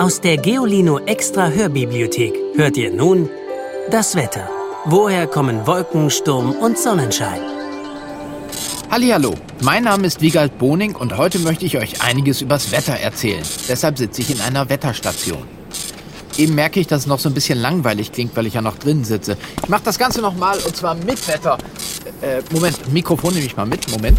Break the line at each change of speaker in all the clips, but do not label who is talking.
Aus der Geolino Extra Hörbibliothek hört ihr nun das Wetter. Woher kommen Wolken, Sturm und Sonnenschein?
Hallihallo, mein Name ist Wiegald Boning und heute möchte ich euch einiges übers Wetter erzählen. Deshalb sitze ich in einer Wetterstation. Eben merke ich, dass es noch so ein bisschen langweilig klingt, weil ich ja noch drin sitze. Ich mache das Ganze nochmal und zwar mit Wetter. Moment, Mikrofon nehme ich mal mit. Moment.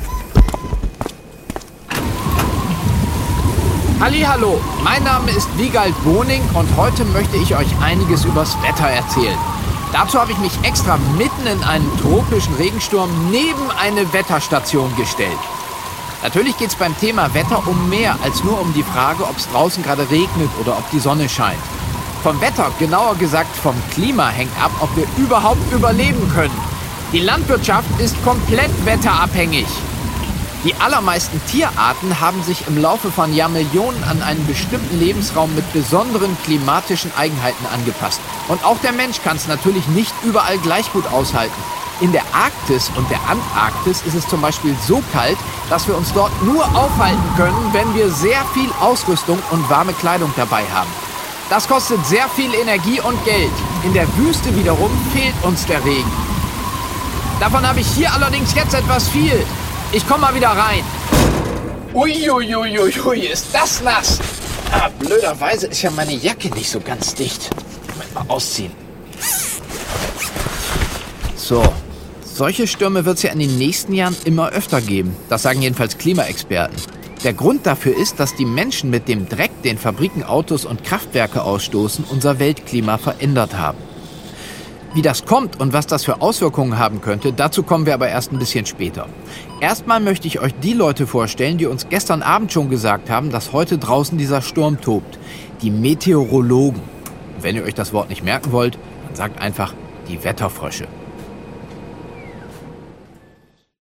Hallihallo, mein Name ist Wiegald Boning und heute möchte ich euch einiges übers Wetter erzählen. Dazu habe ich mich extra mitten in einen tropischen Regensturm neben eine Wetterstation gestellt. Natürlich geht es beim Thema Wetter um mehr als nur um die Frage, ob es draußen gerade regnet oder ob die Sonne scheint. Vom Wetter, genauer gesagt vom Klima, hängt ab, ob wir überhaupt überleben können. Die Landwirtschaft ist komplett wetterabhängig. Die allermeisten Tierarten haben sich im Laufe von Jahrmillionen an einen bestimmten Lebensraum mit besonderen klimatischen Eigenheiten angepasst. Und auch der Mensch kann es natürlich nicht überall gleich gut aushalten. In der Arktis und der Antarktis ist es zum Beispiel so kalt, dass wir uns dort nur aufhalten können, wenn wir sehr viel Ausrüstung und warme Kleidung dabei haben. Das kostet sehr viel Energie und Geld. In der Wüste wiederum fehlt uns der Regen. Davon habe ich hier allerdings jetzt etwas viel. Ich komme mal wieder rein. Uiuiuiui, ist das nass. Blöderweise ist ja meine Jacke nicht so ganz dicht. Moment, mal ausziehen. So, solche Stürme wird es ja in den nächsten Jahren immer öfter geben. Das sagen jedenfalls Klimaexperten. Der Grund dafür ist, dass die Menschen mit dem Dreck, den Fabriken, Autos und Kraftwerke ausstoßen, unser Weltklima verändert haben. Wie das kommt und was das für Auswirkungen haben könnte, dazu kommen wir aber erst ein bisschen später. Erstmal möchte ich euch die Leute vorstellen, die uns gestern Abend schon gesagt haben, dass heute draußen dieser Sturm tobt. Die Meteorologen. Und wenn ihr euch das Wort nicht merken wollt, dann sagt einfach die Wetterfrösche.